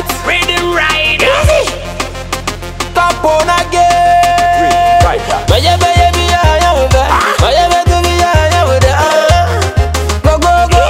right. Rhythm right. Easy. Top on again. Right. Baby, baby, I am with that. Baby, baby, I am with that. Go, go, go.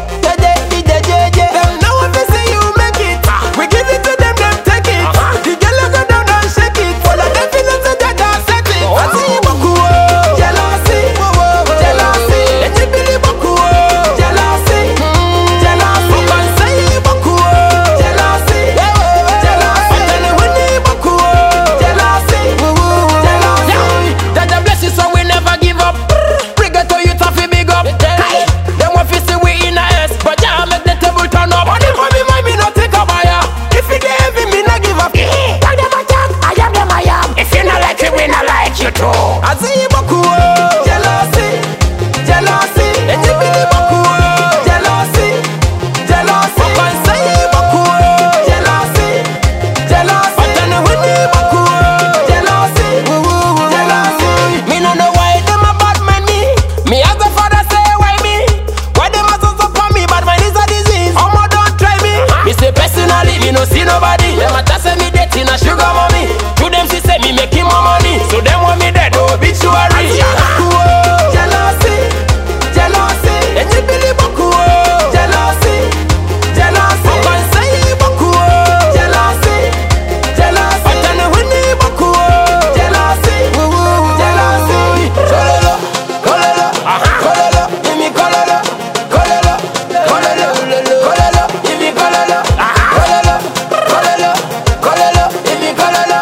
Them now if they say you make it, we give it to them, them take it. The girl go down and shake it. Full of them feelings so that I set it. I see you beaucoup, jealousy, jealousy. Let you believe beaucoup, jealousy, jealousy. I say you beaucoup, jealousy, jealousy. I tell you we need beaucoup, jealousy, jealousy. That the bless you so we never give up. Bring it to you to fi big up. Them want fi see we in a S, but yeah make the table turn up. Money for me, me no take a buyer. If you get heavy, me no give up. Tell them attack, I am them I am. If you not like it, we not like you too. I see you beaucoup, jealousy, jealousy. And you believe beaucoup, jealousy, jealousy. I say you beaucoup, jealousy, jealousy. I tell you we need beaucoup, jealousy, jealousy. Me no know why them a bad man me. Me as a father say why me? Why them a so for me? Bad man is a disease. Omo don't try me. Me say personally, me no see nobody. Them a say me dating a sugar mommy. To them she say me making more money. So them want me dead, obituary. Jealousy, jealousy. And you believe beaucoup, jealousy, jealousy. I say you beaucoup, jealousy, jealousy. I tell you we need beaucoup, jealousy, jealousy. Kololo, kololo, kololo. Give me kololo, kololo, kololo, kololo. Give me kololo, kololo, kololo, kololo. Give me kololo,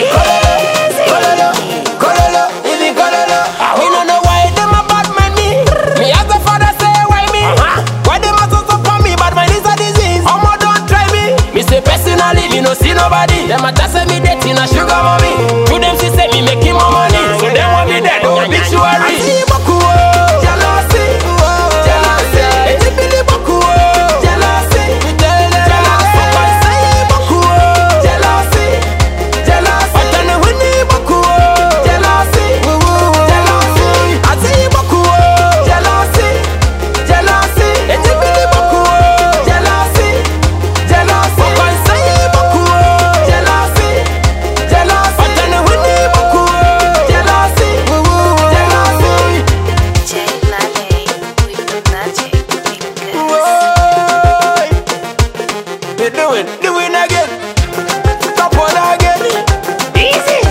kololo, kololo. Give me kololo. We no know why them a bad man me. Me as a father say why me? Why them a so for me? Bad man is a disease. Omo don't try me. Me say personally, me no see nobody. Them a say me dating a sugar mommy. To them she say me making more money. So them want me dead, obituary. I see you beaucoup, jealousy, jealousy. And you believe beaucoup, jealousy, jealousy. I say you beaucoup, jealousy, jealousy. I tell you we need beaucoup, jealousy, jealousy. I see you beaucoup, jealousy, jealousy. And you believe beaucoup, jealousy, jealousy. I say you beaucoup, jealousy, jealousy. I tell you we need beaucoup, jealousy, jealousy. Jay Malay with the magic fingers. Boy, we doing again. Top on again. Easy.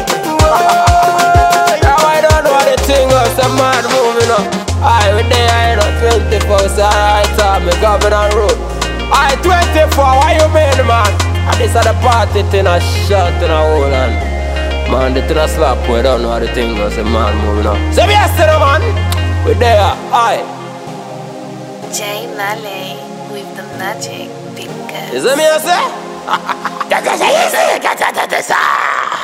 Boy, now I don't know the thing was a man moving up. I with there, I know 24, so I thought me governor road. I 24, why you mean, man? And this are the party thing, a shot in a hole and man, the thing a slap, we don't know how the thing was a man moving up. So me yesterday, man, we there, aye. Jay Malay with the magic fingers. Is that me, I say? That's